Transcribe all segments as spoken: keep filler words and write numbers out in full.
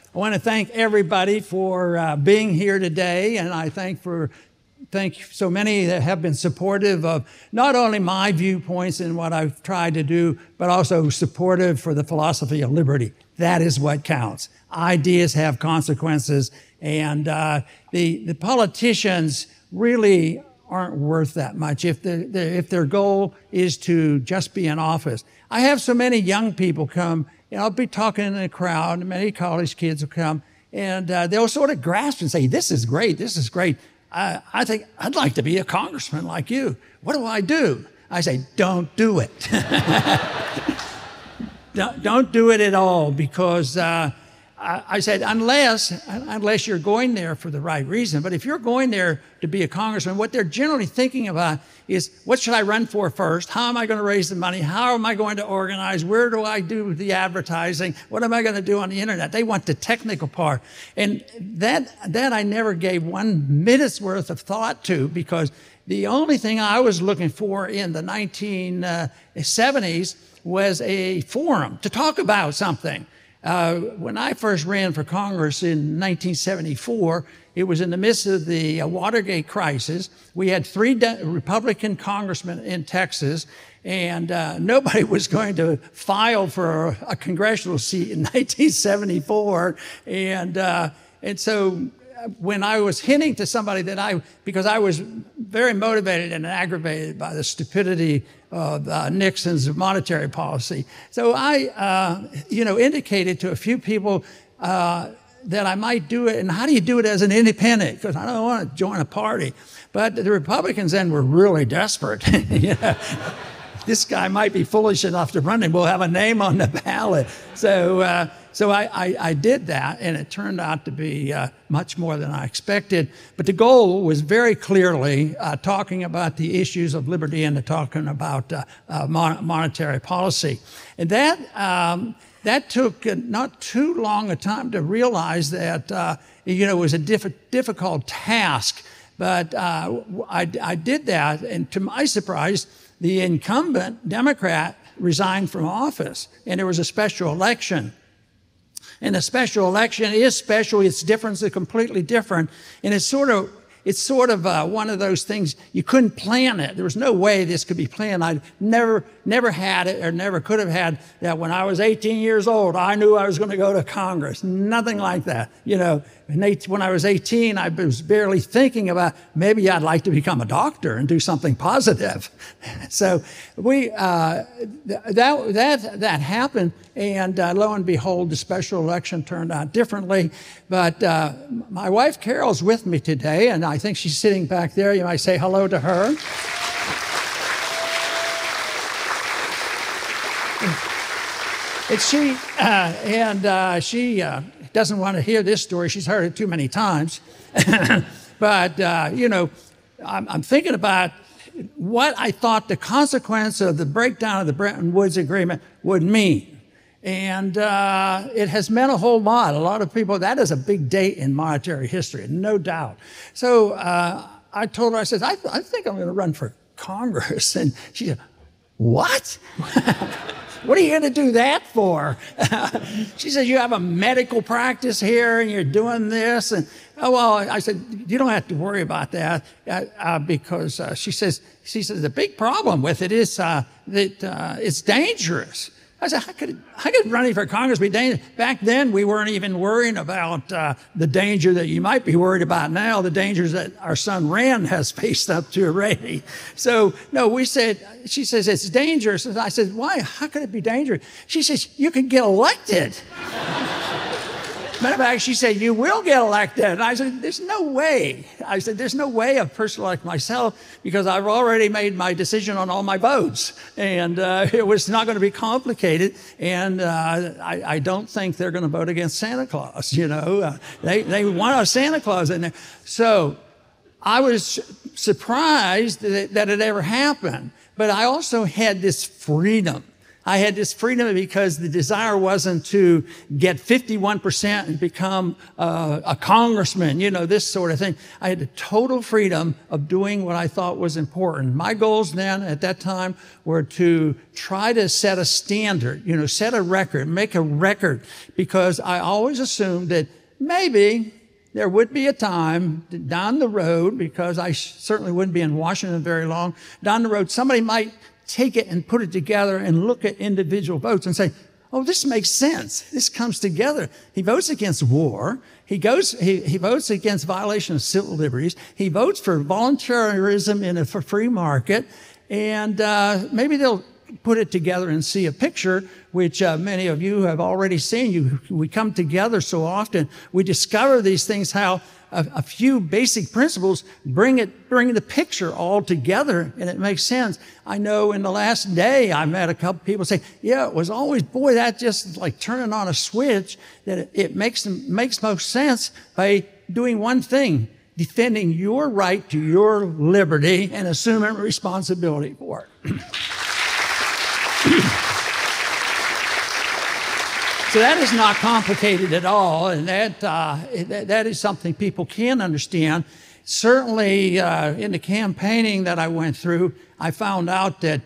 I want to thank everybody for uh, being here today, and I thank for thank so many that have been supportive of not only my viewpoints and what I've tried to do, but also supportive for the philosophy of liberty. That is what counts. Ideas have consequences, and uh, the the politicians really aren't worth that much if the, the, if their goal is to just be in office. I have so many young people come, you know, I'll be talking in a crowd, and many college kids will come, and uh, they'll sort of grasp and say, this is great, this is great. I, I think I'd like to be a congressman like you. What do I do? I say, don't do it. don't, don't do it at all, because uh, I, I said, unless, unless you're going there for the right reason. But if you're going there to be a congressman, what they're generally thinking about is, what should I run for first? How am I going to raise the money? How am I going to organize? Where do I do the advertising? What am I going to do on the internet? They want the technical part. And that, that I never gave one minute's worth of thought to, because the only thing I was looking for in the nineteen seventies was a forum to talk about something. Uh, when I first ran for Congress in nineteen seventy-four, it was in the midst of the uh, Watergate crisis. We had three Republican congressmen in Texas, and uh, nobody was going to file for a, a congressional seat in nineteen seventy-four. And, uh, and so when I was hinting to somebody that I, because I was very motivated and aggravated by the stupidity of uh, Nixon's monetary policy. So I, uh, you know, indicated to a few people uh, that I might do it. And how do you do it as an independent? Because I don't want to join a party. But the Republicans then were really desperate. You know, this guy might be foolish enough to run, and we'll have a name on the ballot. So, uh, so I, I, I did that, and it turned out to be uh, much more than I expected. But the goal was very clearly uh, talking about the issues of liberty and talking about uh, uh, mon monetary policy. And that, um, that took uh, not too long a time to realize that, uh, you know, it was a diff difficult task. But uh, I, I did that, and to my surprise, the incumbent Democrat resigned from office, and there was a special election. And the special election is special. Its difference is completely different. And it's sort of, it's sort of uh, one of those things, you couldn't plan it. There was no way this could be planned. I never, never had it, or never could have had that. When I was eighteen years old, I knew I was going to go to Congress. Nothing like that. You know, when I was eighteen, I was barely thinking about, maybe I'd like to become a doctor and do something positive. So we, uh, that, that, that happened. And uh, lo and behold, the special election turned out differently. But uh, my wife Carol's with me today, and I think she's sitting back there. You might say hello to her. And she, uh, and uh, she uh, doesn't want to hear this story. She's heard it too many times. But, uh, you know, I'm, I'm thinking about what I thought the consequence of the breakdown of the Bretton Woods Agreement would mean. And uh, it has meant a whole lot. A lot of people, that is a big date in monetary history, no doubt. So uh, I told her, I said, I, th I think I'm going to run for Congress. And she said, what? What are you going to do that for? She said, you have a medical practice here and you're doing this. And oh, well, I said, you don't have to worry about that uh, uh, because uh, she says, she says, the big problem with it is uh, that uh, it's dangerous. I said, how could, how could running for Congress be dangerous? Back then, we weren't even worrying about uh, the danger that you might be worried about now, the dangers that our son Rand has faced up to already. So, no, we said, she says, it's dangerous. And I said, why? How could it be dangerous? She says, you can get elected. Matter of fact, she said, you will get elected. And I said, there's no way. I said, there's no way a person like myself, because I've already made my decision on all my votes. And uh, it was not going to be complicated. And uh, I, I don't think they're going to vote against Santa Claus, you know. Uh, they, they want a Santa Claus in there. So I was surprised that, that it ever happened. But I also had this freedom. I had this freedom because the desire wasn't to get fifty-one percent and become uh, a congressman, you know, this sort of thing. I had the total freedom of doing what I thought was important. My goals then at that time were to try to set a standard, you know, set a record, make a record, because I always assumed that maybe there would be a time down the road, because I certainly wouldn't be in Washington very long, down the road, somebody might take it and put it together and look at individual votes and say, oh, this makes sense. This comes together. He votes against war. He goes, he, he votes against violation of civil liberties. He votes for voluntarism in a for free market. And uh, maybe they'll put it together and see a picture, which uh, many of you have already seen. You, we come together so often. We discover these things, how a, a few basic principles bring it, bring the picture all together, and it makes sense. I know in the last day, I met a couple people say, yeah, it was always, boy, that just like turning on a switch, that it, it makes, makes most sense by doing one thing: defending your right to your liberty and assuming responsibility for it. So that is not complicated at all, and that, uh, that, that is something people can understand. Certainly uh, in the campaigning that I went through, I found out that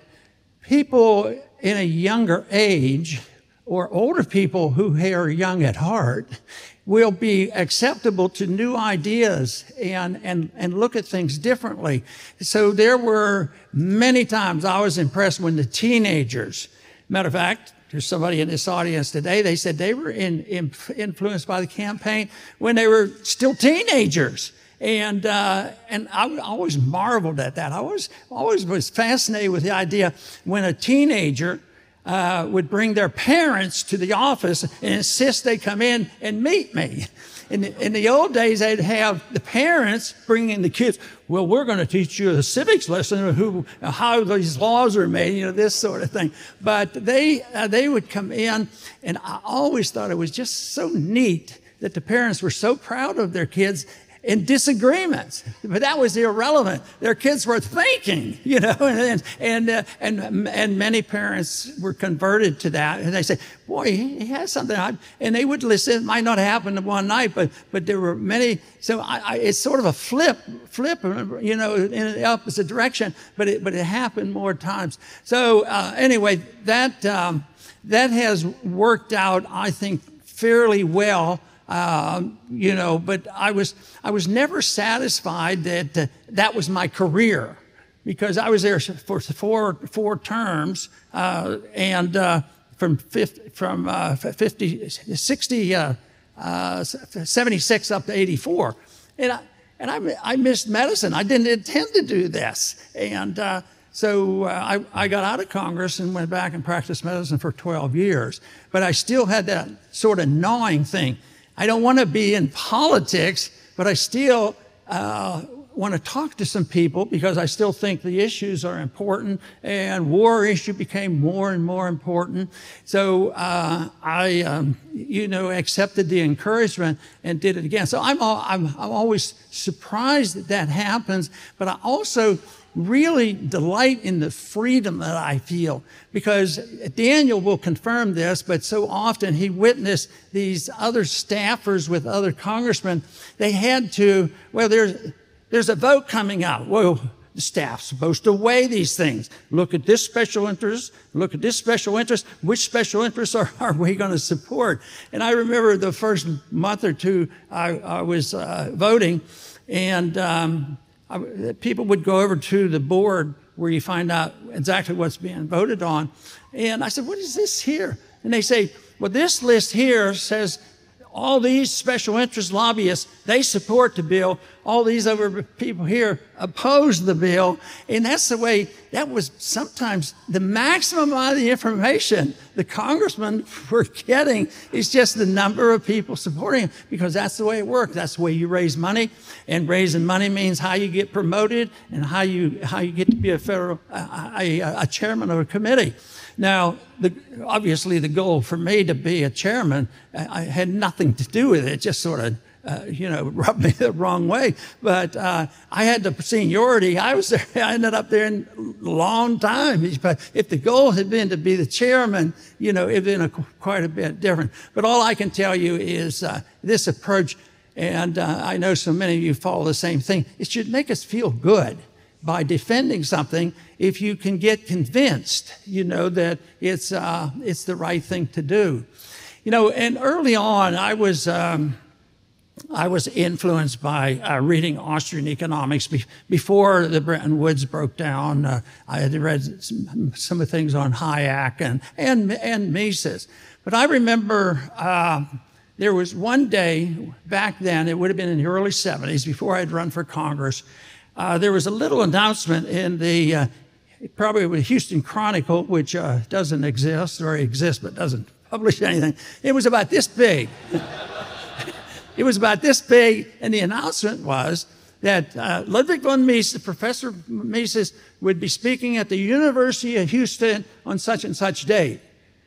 people in a younger age, or older people who are young at heart, will be acceptable to new ideas and, and, and look at things differently. So there were many times I was impressed when the teenagers, matter of fact, there's somebody in this audience today, they said they were in, in, influenced by the campaign when they were still teenagers. And, uh, and I always marveled at that. I always, always was fascinated with the idea when a teenager uh, would bring their parents to the office and insist they come in and meet me. In the, in the old days, they'd have the parents bringing the kids. Well, we're going to teach you a civics lesson of who, how these laws are made, you know, this sort of thing. But they, uh, they would come in, and I always thought it was just so neat that the parents were so proud of their kids in disagreements, but that was irrelevant. Their kids were thinking, you know, and and uh, and and many parents were converted to that, and they say, "Boy, he, he has something," and they would listen. It might not happen in one night, but but there were many. So I, I, it's sort of a flip, flip, you know, in the opposite direction, but it but it happened more times. So uh, anyway, that um, that has worked out, I think, fairly well. Um, you know, but I was I was never satisfied that uh, that was my career, because I was there for four four terms, uh, and uh, from fifty, from uh, fifty, sixty, uh, uh, seventy-six up to eighty-four, and I and I, I missed medicine. I didn't intend to do this, and uh, so uh, I, I got out of Congress and went back and practiced medicine for twelve years. But I still had that sort of gnawing thing. I don't want to be in politics, but I still uh, want to talk to some people, because I still think the issues are important, and war issue became more and more important. So uh, I, um, you know, accepted the encouragement and did it again. So I'm, all, I'm, I'm always surprised that that happens, but I also really delight in the freedom that I feel, because Daniel will confirm this, but so often he witnessed these other staffers with other congressmen. They had to, well, there's, there's a vote coming out. Well, the staff's supposed to weigh these things. Look at this special interest, look at this special interest. Which special interests are, are we going to support? And I remember the first month or two I, I was uh, voting, and um, I, people would go over to the board where you find out exactly what's being voted on. And I said, what is this here? And they say, well, this list here says all these special interest lobbyists, they support the bill. All these other people here oppose the bill. And that's the way, that was sometimes the maximum amount of the information the congressmen were getting is just the number of people supporting him, because that's the way it works. That's the way you raise money. And raising money means how you get promoted and how you, how you get to be a federal, a, a, a chairman of a committee. Now, the, obviously the goal for me to be a chairman, I, I had nothing to do with it. It just sort of uh, you know, rubbed me the wrong way. But uh, I had the seniority. I was there. I ended up there in a long time. But if the goal had been to be the chairman, you know, it'd been a, quite a bit different. But all I can tell you is uh, this approach, and uh, I know so many of you follow the same thing. It should make us feel good by defending something if you can get convinced, you know, that it's uh, it's the right thing to do. You know, and early on, I was um, I was influenced by uh, reading Austrian economics Be- before the Bretton Woods broke down. Uh, I had read some, some of the things on Hayek and and and Mises, but I remember uh, there was one day back then. It would have been in the early seventies, before I'd run for Congress. Uh, there was a little announcement in the uh, probably the Houston Chronicle, which uh, doesn't exist, or exists but doesn't publish anything. It was about this big. It was about this big, and the announcement was that uh, Ludwig von Mises, Professor Mises, would be speaking at the University of Houston on such and such date.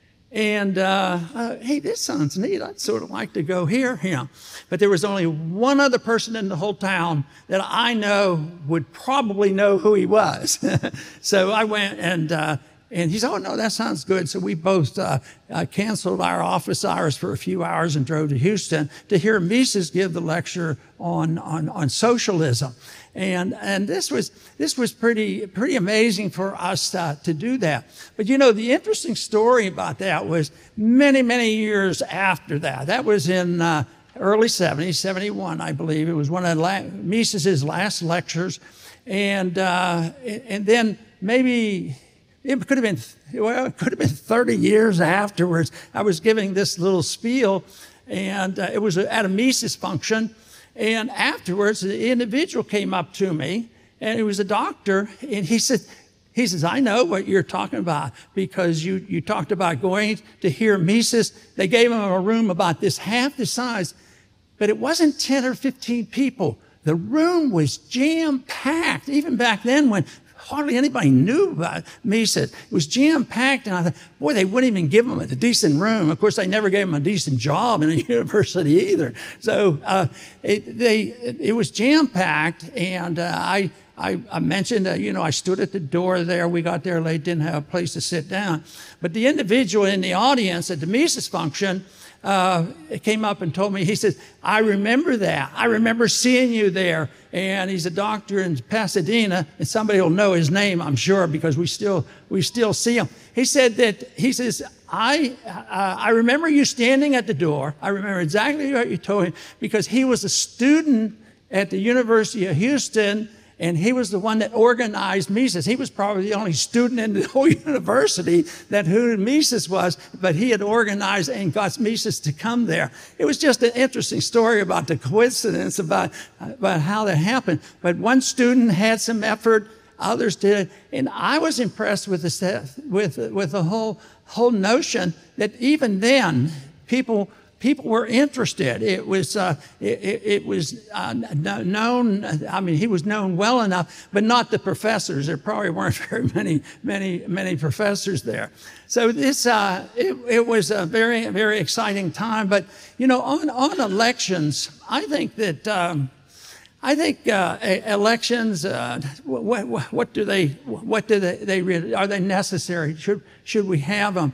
And, uh, uh, hey, this sounds neat. I'd sort of like to go hear him. But there was only one other person in the whole town that I know would probably know who he was. So I went and, uh, and he said, oh, no, that sounds good. So we both uh, uh, canceled our office hours for a few hours and drove to Houston to hear Mises give the lecture on, on, on socialism. And, and this was, this was pretty, pretty amazing for us uh, to do that. But you know, the interesting story about that was many, many years after that. That was in uh, early seventies, seventy-one, I believe. It was one of la- Mises's last lectures. And, uh, and then maybe it could have been, well, it could have been thirty years afterwards. I was giving this little spiel, and uh, it was at a Mises function. And afterwards, the individual came up to me, and he was a doctor, and he said, he says, I know what you're talking about, because you, you talked about going to hear Mises. They gave him a room about this half the size, but it wasn't ten or fifteen people. The room was jam-packed, even back then when hardly anybody knew about Mises. It was jam-packed, and I thought, boy, they wouldn't even give him a decent room. Of course, they never gave him a decent job in a university either. So uh, it, they, it was jam-packed, and uh, I, I, I mentioned that, you know, I stood at the door there. We got there late, didn't have a place to sit down. But the individual in the audience at the Mises function uh, came up and told me, he said, I remember that. I remember seeing you there. And he's a doctor in Pasadena, and somebody will know his name, I'm sure, because we still we still see him. He said that, he says, I uh, I remember you standing at the door. I remember exactly what you told him, because he was a student at the University of Houston, and he was the one that organized Mises. He was probably the only student in the whole university that knew who Mises was, but he had organized and got Mises to come there. It was just an interesting story about the coincidence about, about how that happened. But one student had some effort, others did, and I was impressed with the, with, with the whole, whole notion that even then, people People were interested. It was uh, it, it was uh, known. I mean, he was known well enough, but not the professors. There probably weren't very many, many, many professors there. So this uh, it, it was a very, very exciting time. But you know, on on elections, I think that um, I think uh, elections. Uh, what, what, what do they? What do they? They really, are they necessary? Should should we have them?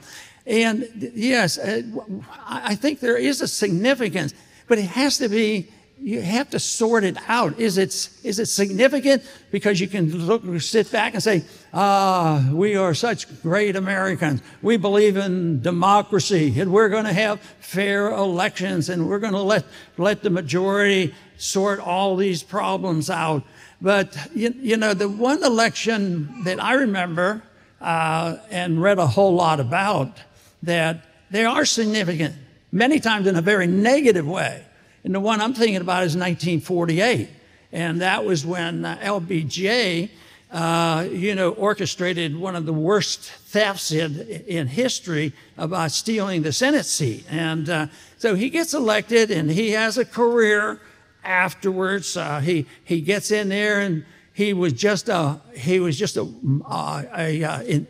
And yes, I think there is a significance, but it has to be, you have to sort it out. Is it, is it significant because you can look, sit back and say, ah, we are such great Americans. We believe in democracy, and we're going to have fair elections, and we're going to let, let the majority sort all these problems out. But, you, you know, the one election that I remember uh, and read a whole lot about, that they are significant, many times in a very negative way. And the one I'm thinking about is nineteen forty-eight. And that was when uh, L B J, uh, you know, orchestrated one of the worst thefts in, in history about stealing the Senate seat. And uh, so he gets elected, and he has a career afterwards. Uh, he, he gets in there, and he was just a, he was just a, uh, a, uh, in,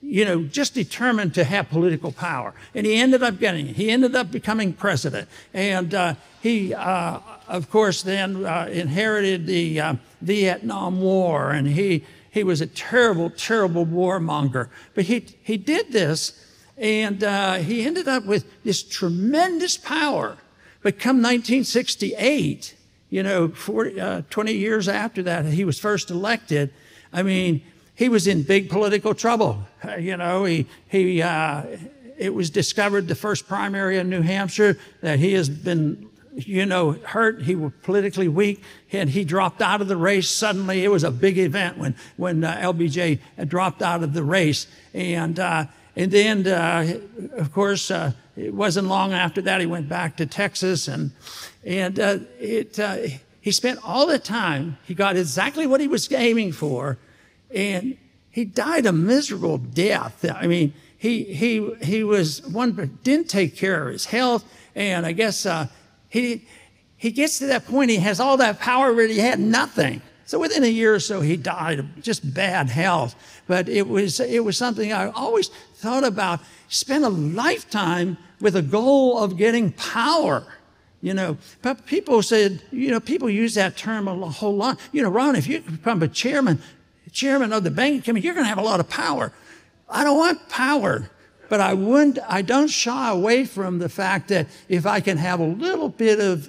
you know, just determined to have political power. And he ended up getting it. He ended up becoming president. And uh, he, uh, of course, then uh, inherited the uh, Vietnam War. And he, he was a terrible, terrible warmonger. But he, he did this, and uh, he ended up with this tremendous power. But come nineteen sixty-eight, you know, forty, uh, twenty years after that, he was first elected. I mean, he was in big political trouble. Uh, you know, he, he, uh, it was discovered the first primary in New Hampshire that he has been, you know, hurt. He was politically weak, and he dropped out of the race suddenly. It was a big event when, when uh, L B J dropped out of the race. And, uh, and then, uh, of course, uh, it wasn't long after that he went back to Texas, and, and uh, it, uh, he spent all the time, he got exactly what he was aiming for, and he died a miserable death. I mean, he, he, he was one, but didn't take care of his health. And I guess uh, he, he gets to that point, he has all that power, but he had nothing. So within a year or so, he died of just bad health. But it was, it was something I always thought about. Spent a lifetime with a goal of getting power. You know, but people said, you know, people use that term a whole lot. You know, Ron, if you become a chairman, chairman of the banking committee, you're going to have a lot of power. I don't want power, but I wouldn't, I don't shy away from the fact that if I can have a little bit of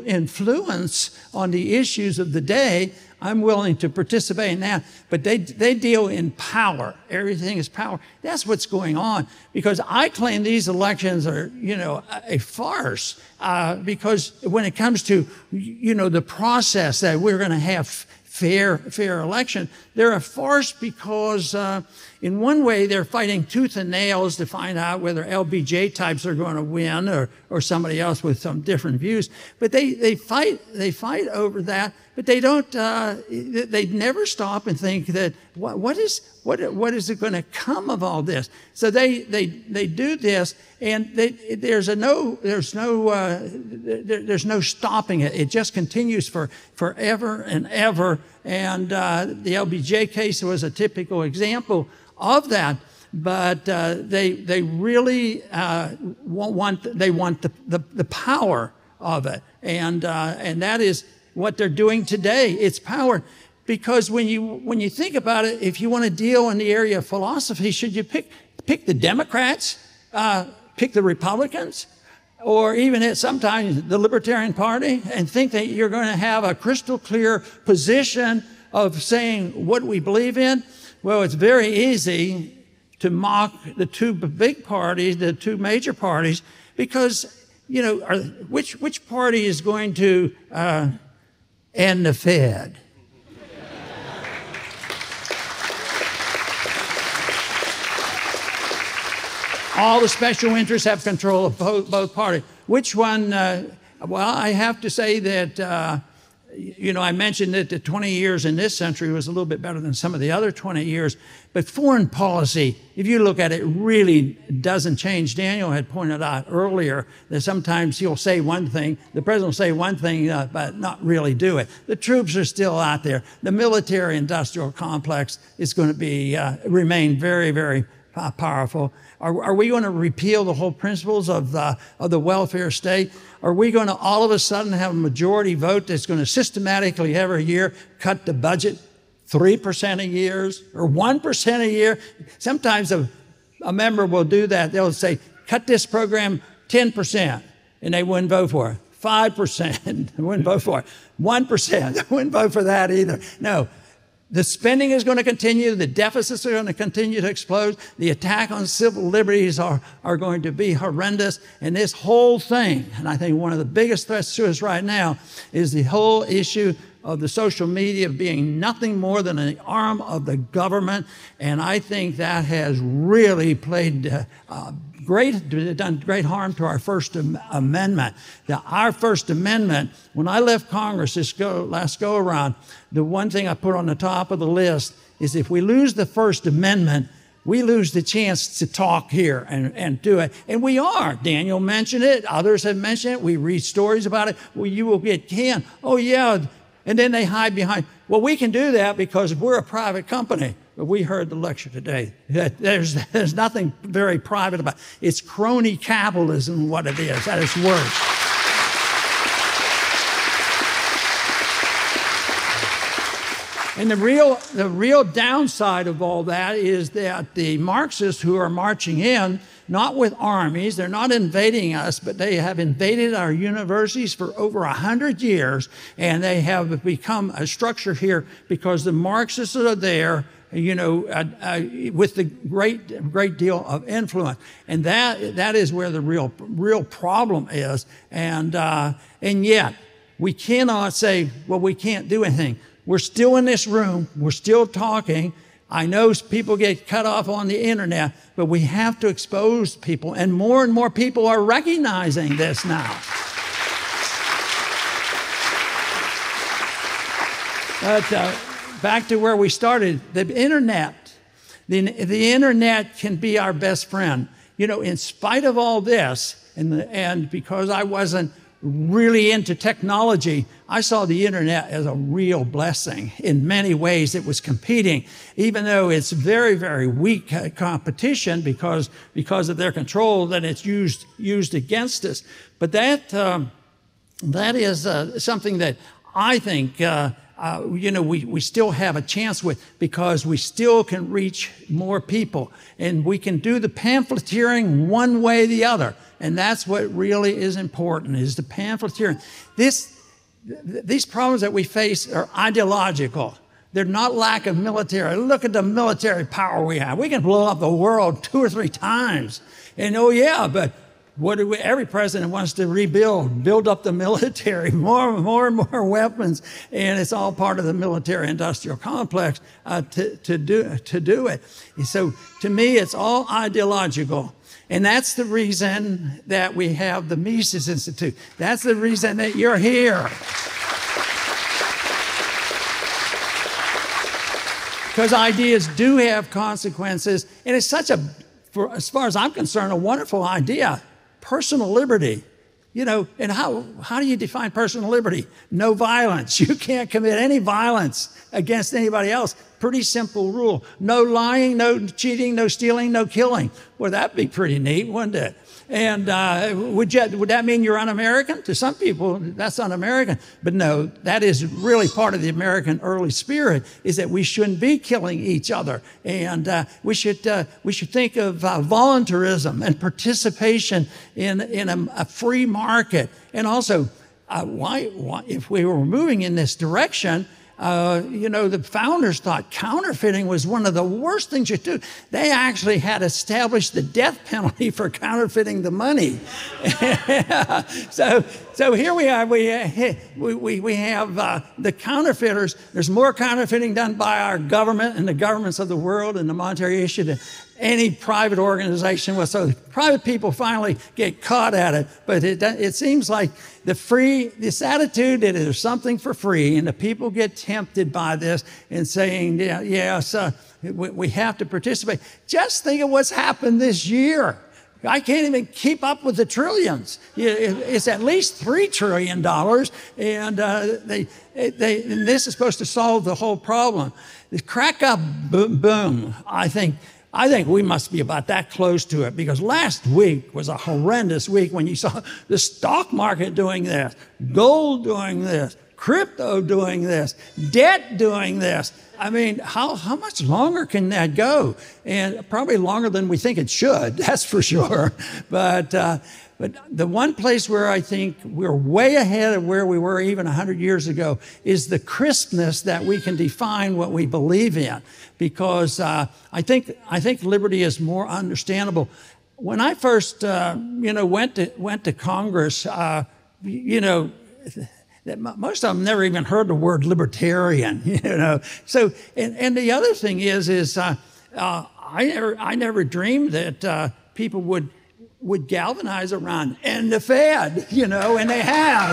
influence on the issues of the day, I'm willing to participate in that. But they, they deal in power. Everything is power. That's what's going on. Because I claim these elections are, you know, a farce. Uh, because when it comes to, you know, the process that we're going to have fair, fair election, they're a farce because uh, in one way they're fighting tooth and nails to find out whether L B J types are going to win or, or somebody else with some different views. But they, they fight, they fight over that. But they don't, uh, they never stop and think that, what, what is, what, what is it going to come of all this? So they, they, they do this, and they, there's a no, there's no, uh, there, there's no stopping it. It just continues for forever and ever. And uh, the L B J case was a typical example of that. But uh, they, they really uh, want, they want the, the, the power of it, and uh, and that is what they're doing today. It's power. Because when you, when you think about it, if you want to deal in the area of philosophy, should you pick, pick the Democrats, uh, pick the Republicans, or even at sometimes the Libertarian Party, and think that you're going to have a crystal clear position of saying what we believe in? Well, it's very easy to mock the two big parties, the two major parties, because, you know, are, which, which party is going to uh, end the Fed? All the special interests have control of both, both parties. Which one? Uh, well, I have to say that, uh, you know, I mentioned that the twenty years in this century was a little bit better than some of the other twenty years. But foreign policy, if you look at it, really doesn't change. Daniel had pointed out earlier that sometimes he'll say one thing, the president will say one thing, uh, but not really do it. The troops are still out there. The military-industrial complex is going to be uh, remain very, very uh, powerful. Are, are we going to repeal the whole principles of the, of the welfare state? Are we going to all of a sudden have a majority vote that's going to systematically every year cut the budget three percent a year or one percent a year? Sometimes a, a member will do that. They'll say, cut this program ten percent, and they wouldn't vote for it. five percent, they wouldn't vote for it. one percent, they wouldn't vote for that either. No. The spending is going to continue. The deficits are going to continue to explode. The attack on civil liberties are, are going to be horrendous. And this whole thing, and I think one of the biggest threats to us right now, is the whole issue of the social media being nothing more than an arm of the government. And I think that has really played uh, uh, great, done great harm to our First Amendment. Now, our First Amendment, when I left Congress this go, last go around, the one thing I put on the top of the list is if we lose the First Amendment, we lose the chance to talk here and, and do it. And we are. Daniel mentioned it. Others have mentioned it. We read stories about it. Well, you will get canned. Oh, yeah. And then they hide behind, well, we can do that because we're a private company. but we heard the lecture today. There's, there's nothing very private about it. It's crony capitalism, what it is, at its worst. And the real, the real downside of all that is that the Marxists who are marching in, not with armies, they're not invading us, but they have invaded our universities for over a hundred years, and they have become a structure here because the Marxists are there, you know, uh, uh, with the great, great deal of influence. And that, that is where the real, real problem is. And, uh, and yet, we cannot say, well, we can't do anything. We're still in this room. We're still talking. I know people get cut off on the internet, but we have to expose people, and more and more people are recognizing this now. But uh, back to where we started, the internet. The, the internet can be our best friend. You know, in spite of all this, and, the, and because I wasn't really into technology, I saw the internet as a real blessing. In many ways, it was competing, even though it's very, very weak competition because, because of their control that it's used, used against us. But that, um, that is uh, something that I think uh, uh, you know, we, we still have a chance with, because we still can reach more people. And we can do the pamphleteering one way or the other. And that's what really is important, is the pamphleteering. This, th these problems that we face are ideological. They're not lack of military. Look at the military power we have. We can blow up the world two or three times. And oh yeah, but what do we, every president wants to rebuild, build up the military, more and more and more weapons, and it's all part of the military-industrial complex uh, to, to, do, to do it. So to me, it's all ideological. And that's the reason that we have the Mises Institute. That's the reason that you're here. Because ideas do have consequences, and it's such a, for, as far as I'm concerned, a wonderful idea. Personal liberty. You know, and how, how do you define personal liberty? No violence. You can't commit any violence against anybody else. Pretty simple rule. No lying, no cheating, no stealing, no killing. Well, that'd be pretty neat, wouldn't it? And uh, would, you, would that mean you're un-American? To some people, that's un-American. But no, that is really part of the American early spirit, is that we shouldn't be killing each other. And uh, we, should, uh, we should think of uh, voluntarism and participation in, in a, a free market. And also, uh, why, why, if we were moving in this direction, Uh, you know, the founders thought counterfeiting was one of the worst things you do. They actually had established the death penalty for counterfeiting the money. so, so here we are. We we we have uh, the counterfeiters. There's more counterfeiting done by our government and the governments of the world and the monetary issue than any private organization was. So private people finally get caught at it. But it, it seems like the free, this attitude that there's something for free, and the people get tempted by this and saying, yeah, yes, uh, we, we have to participate. Just think of what's happened this year. I can't even keep up with the trillions. It's at least three trillion dollars, and uh, they, they, and this is supposed to solve the whole problem. The crack-up boom, I think, I think we must be about that close to it, because last week was a horrendous week when you saw the stock market doing this, gold doing this, crypto doing this, debt doing this. I mean, how, how much longer can that go? And probably longer than we think it should, that's for sure. But, uh, but the one place where I think we're way ahead of where we were even one hundred years ago is the crispness that we can define what we believe in. Because uh, I think, I think liberty is more understandable. When I first, uh, you know, went to, went to Congress, uh, you know, most of them never even heard the word libertarian, you know. So, and, and the other thing is, is uh, uh, I never, I never dreamed that uh, people would, would galvanize around end the Fed, you know, and they have.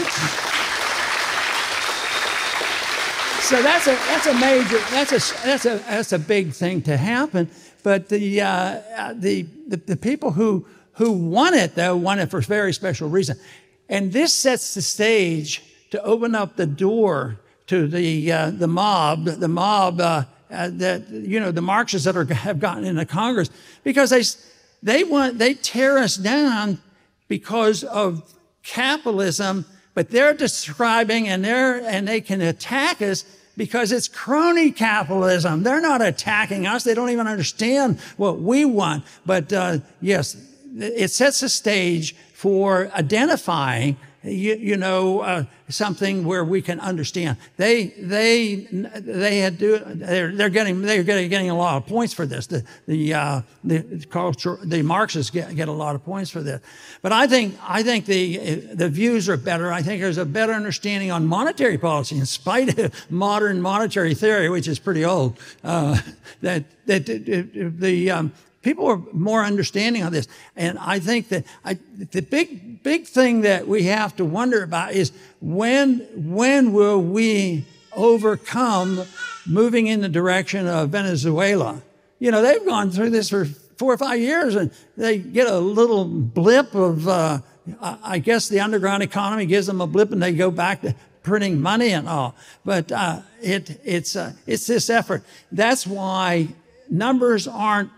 So that's a, that's a major, that's a, that's a, that's a big thing to happen. But the, uh, the, the, the people who, who want it, though, want it for a very special reason. And this sets the stage to open up the door to the, uh, the mob. The mob uh, uh, that, you know, the Marxists that are, have gotten into Congress, because they, they want, they tear us down because of capitalism, but they're describing and they're, and they can attack us because it's crony capitalism. They're not attacking us. They don't even understand what we want. But, uh, yes, it sets the stage for identifying, you, you know, uh, something where we can understand. They, they, they had do. They're, they're getting, they're getting, getting a lot of points for this. The, the, uh, the culture, the Marxists get, get a lot of points for this. But I think, I think the, the views are better. I think there's a better understanding on monetary policy, in spite of modern monetary theory, which is pretty old. Uh, that, that the, um, people are more understanding of this. And I think that I, the big, big thing that we have to wonder about is when, when will we overcome moving in the direction of Venezuela? You know, they've gone through this for four or five years and they get a little blip of, uh, I guess the underground economy gives them a blip and they go back to printing money and all. But uh, it, it's, uh, it's this effort. That's why numbers aren't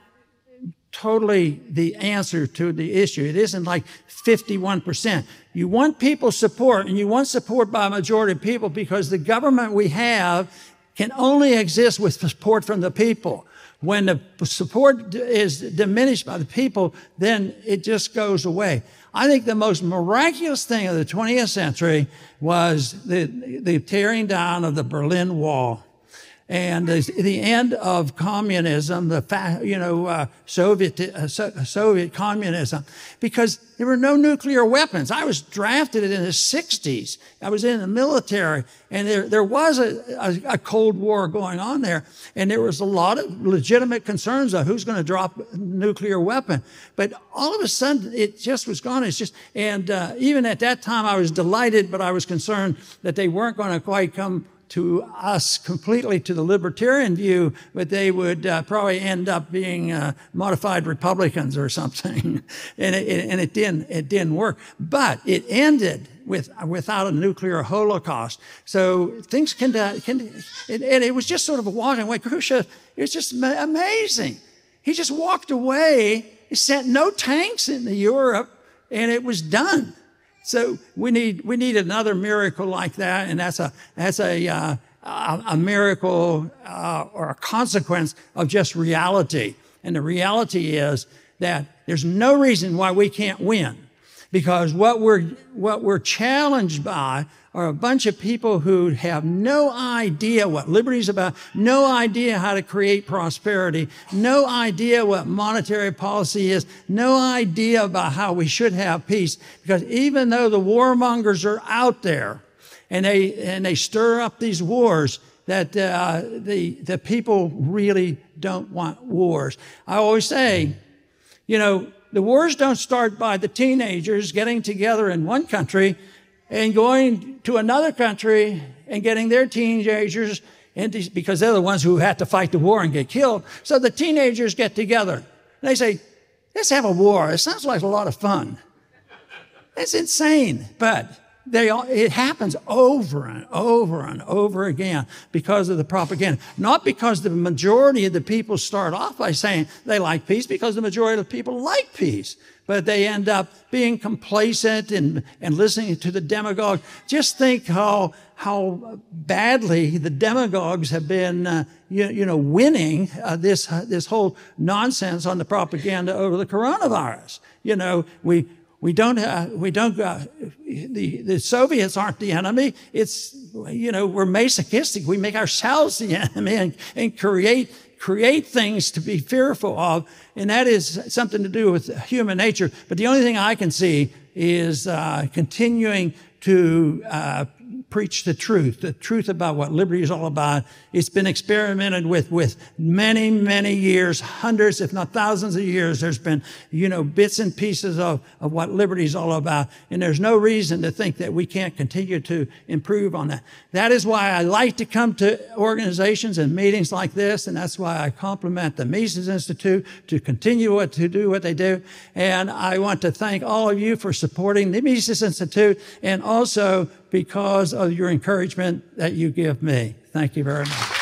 totally the answer to the issue. It isn't like fifty-one percent. You want people's support, and you want support by a majority of people, because the government we have can only exist with support from the people. When the support is diminished by the people, then it just goes away. I think the most miraculous thing of the twentieth century was the, the tearing down of the Berlin Wall. And the, the end of communism, the fa you know uh, Soviet uh, so, Soviet communism, because there were no nuclear weapons. I was drafted in the sixties. I was in the military, and there there was a, a, a Cold War going on there, and there was a lot of legitimate concerns of who's going to drop a nuclear weapon. But all of a sudden, it just was gone. It's just, and uh, even at that time, I was delighted, but I was concerned that they weren't going to quite come to us completely to the libertarian view, but they would uh, probably end up being uh, modified Republicans or something. and it, and it didn't, it didn't work. But it ended with, without a nuclear holocaust. So things can, uh, can it, and it was just sort of a walking away. Khrushchev, it was just amazing. He just walked away. He sent no tanks into Europe, and it was done. So we need, we need another miracle like that, and that's a, that's a, uh, a, a miracle uh, or a consequence of just reality. And the reality is that there's no reason why we can't win, because what we're, what we're challenged by are a bunch of people who have no idea what liberty is about, no idea how to create prosperity, no idea what monetary policy is, no idea about how we should have peace. Because even though the warmongers are out there and they, and they stir up these wars, that uh, the, the people really don't want wars. I always say, you know, the wars don't start by the teenagers getting together in one country and going to another country and getting their teenagers, into, because they're the ones who had to fight the war and get killed. So the teenagers get together. And they say, let's have a war. It sounds like a lot of fun. That's insane. But they all, it happens over and over and over again because of the propaganda. Not because the majority of the people start off by saying they like peace, because the majority of the people like peace. But they end up being complacent and, and listening to the demagogue. Just think how, how badly the demagogues have been, uh, you, you know, winning uh, this, uh, this whole nonsense on the propaganda over the coronavirus. You know, we, we don't, uh, we don't, uh, the, the Soviets aren't the enemy. It's, you know, we're masochistic. We make ourselves the enemy and, and create create things to be fearful of, and that is something to do with human nature. But the only thing I can see is uh, continuing to uh, preach the truth, the truth about what liberty is all about. It's been experimented with with many, many years, hundreds, if not thousands of years. There's been, you know, bits and pieces of, of what liberty is all about. And there's no reason to think that we can't continue to improve on that. That is why I like to come to organizations and meetings like this. And that's why I compliment the Mises Institute to continue what, to do what they do. And I want to thank all of you for supporting the Mises Institute, and also because of your encouragement that you give me. Thank you very much.